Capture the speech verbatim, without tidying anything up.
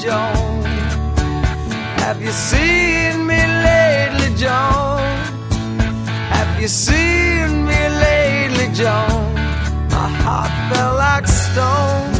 Joan? Have you seen me lately, Joan? Have you seen me lately, Joan? My heart felt like stone.